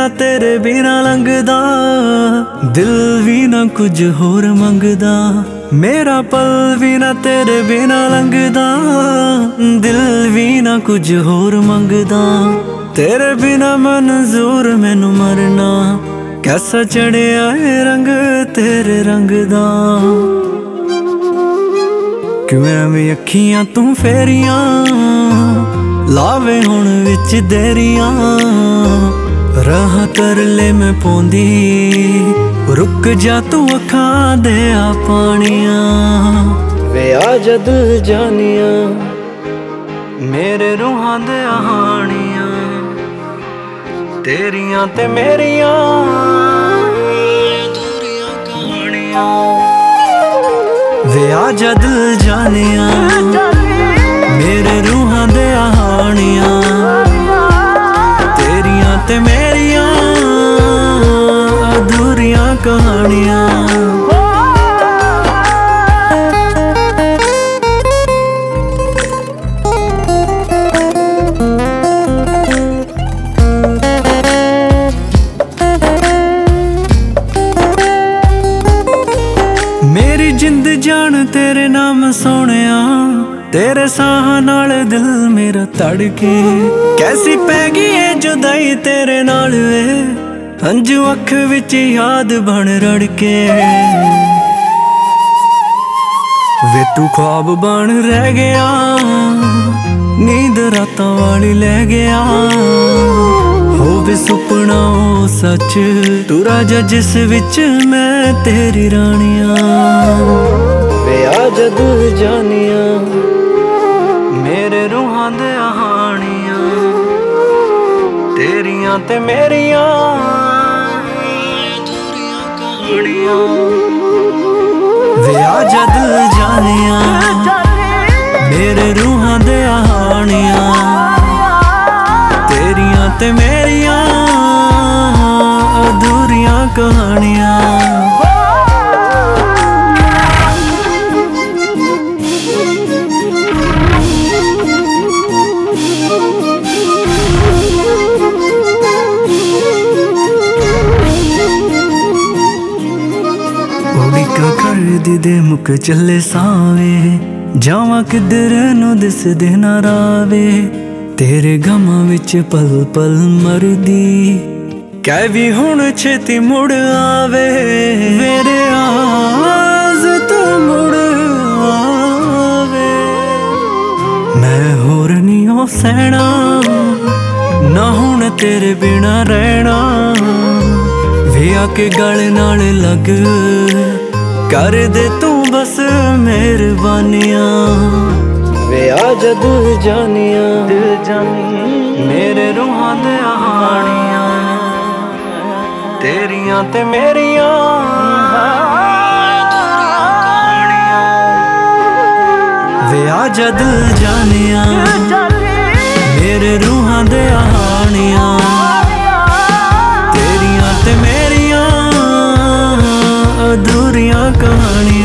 ਨਾ ਤੇਰੇ ਬਿਨਾ ਲੰਘਦਾ, ਦਿਲ ਵੀ ਨਾ ਕੁਝ ਹੋਰ ਮੰਗਦਾ। ਮੇਰਾ ਪਲ ਵੀ ਨਾ ਤੇਰੇ ਬਿਨਾ ਲੰਘਦਾ, ਦਿਲ ਵੀ ਨਾ ਕੁਝ ਹੋਰ ਮੰਗਦਾ। ਤੇਰੇ ਬਿਨਾ ਮਨਜ਼ੂਰ ਮੈਨੂੰ ਮਰਨਾ, ਕੈਸਾ ਚੜਿਆ ਏ ਰੰਗ ਤੇਰੇ ਰੰਗ ਦਾ। ਕਿਉਂ ਐਵੇਂ ਅੱਖੀਆਂ ਤੂੰ ਫੇਰੀਆਂ, ਲਾਵੇ ਹੁਣ ਵਿੱਚ ਦੇਰੀਆਂ। ਰਾਹ ਤਰਲੇ ਮੈਂ ਪਾਉਂਦੀ, ਰੁਕ ਜਾ ਤੂੰ ਅੱਖਾਂ ਦੇ ਆ ਪਾਣੀਆਂ। ਵੇ ਆ ਜਦ ਜਾਨੀਆਂ ਮੇਰੇ ਰੂਹਾਂ ਦੇ ਹਾਣੀਆਂ, ਤੇਰੀਆਂ ਤੇ ਮੇਰੀਆਂ ਅਧੂਰੀਆਂ ਕਹਾਣੀਆਂ। ਵੇ ਆ ਜਦ ਜਾਨੀਆਂ ਮੇਰੇ ਰੂਹਾਂ ਦੇ ਹਾਣੀਆਂ, ਤੇਰੀਆਂ ਤੇ ਮੇਰੀਆਂ ਅਧੂਰੀਆਂ ਕਹਾਣੀਆਂ। ਮੇਰੀ ਜਿੰਦ ਜਾਨ ਤੇਰੇ ਨਾਮ ਸੋਹਣਿਆ, ਤੇਰੇ ਸਾਹਾਂ ਨਾਲ ਦਿਲ ਮੇਰਾ ਧੜਕੇ। ਕੈਸੀ ਪੈ ਗਈ ਏ ਜੁਦਾਈ ਤੇਰੇ ਨਾਲ ਵੇ, ਹੰਝੂ ਅੱਖ ਵਿੱਚ ਯਾਦ ਬਣ ਰੜਕੇ। ਵੇ ਤੂੰ ख्वाब ਬਣ ਰਹਿ ਗਿਆ, ਨੀਂਦ ਰਾਤਾਂ ਵਾਲੀ ਲੈ ਗਿਆ। ਹੋਵੇ ਸੁਪਨਾ ਉਹ ਸੱਚ, ਤੂੰ ਰਾਜਾ ਜਿਸ ਵਿੱਚ ਮੈਂ ਤੇਰੀ ਰਾਣੀਆਂ। ਵੇ ਆ ਜਦ ਜਾਨੀਆਂ ਮੇਰੇ ਰੂਹਾਂ ਦੇ ਹਾਣੀਆਂ, ਤੇਰੀਆਂ ਤੇ ਮੇਰੀਆਂ ਅਧੂਰੀਆਂ ਕਹਾਣੀਆਂ। ਵੇ ਆ ਜਦ ਜਾਨੀਆਂ ਮੇਰੇ ਰੂਹਾਂ ਦੇ ਹਾਣੀਆਂ, ਤੇਰੀਆਂ ਤੇ ਮੇਰੀਆਂ ਅਧੂਰੀਆਂ ਕਹਾਣੀਆਂ। ਕਰਦੀ ਦੇ ਮੁੱਕ ਚੱਲੇ ਸਾਵੇ, ਜਾਵਾਂ ਕਿੱਧਰ ਨੂੰ ਦਿਸਦੇ ਨਾ ਰਾਵੇ। ਤੇਰੇ ਗਮਾਂ ਵਿੱਚ ਪਲ ਪਲ ਮਰਦੀ, ਕਹਿ ਵੀ ਹੁਣ ਛੇਤੀ ਮੁੜ ਆਵੇ। ਮੇਰੇ ਆਸ ਤੂੰ ਮੁੜ ਆਵੇ, ਮੈਂ ਹੋਰ ਨਹੀਂ ਹੋ ਸਹਿਣਾ, ਨਾ ਹੁਣ ਤੇਰੇ ਬਿਨਾ ਰਹਿਣਾ। ਵੇ ਆ ਕੇ ਗਲ ਨਾਲ ਲੱਗ, ਕਰ ਦੇ ਤੂੰ ਬਸ ਮਿਹਰਬਾਨੀਆਂ। ਵੇ ਆ ਜਦ ਜਾਨੀਆਂ ਮੇਰੇ ਰੂਹਾਂ ਦੇ ਹਾਣੀਆਂ, ਤੇਰੀਆਂ ਤੇ ਮੇਰੀਆਂ ਕਹਾਣੀਆਂ। ਵੇ ਆ ਜਦ ਜਾਨੀਆਂ ਮੇਰੇ ਰੂਹਾਂ ਦੇ ਹਾਣੀਆਂ, ਤੇਰੀਆਂ ਤੇ ਮੇਰੀਆਂ ਅਧੂਰੀਆਂ ਕਹਾਣੀਆਂ।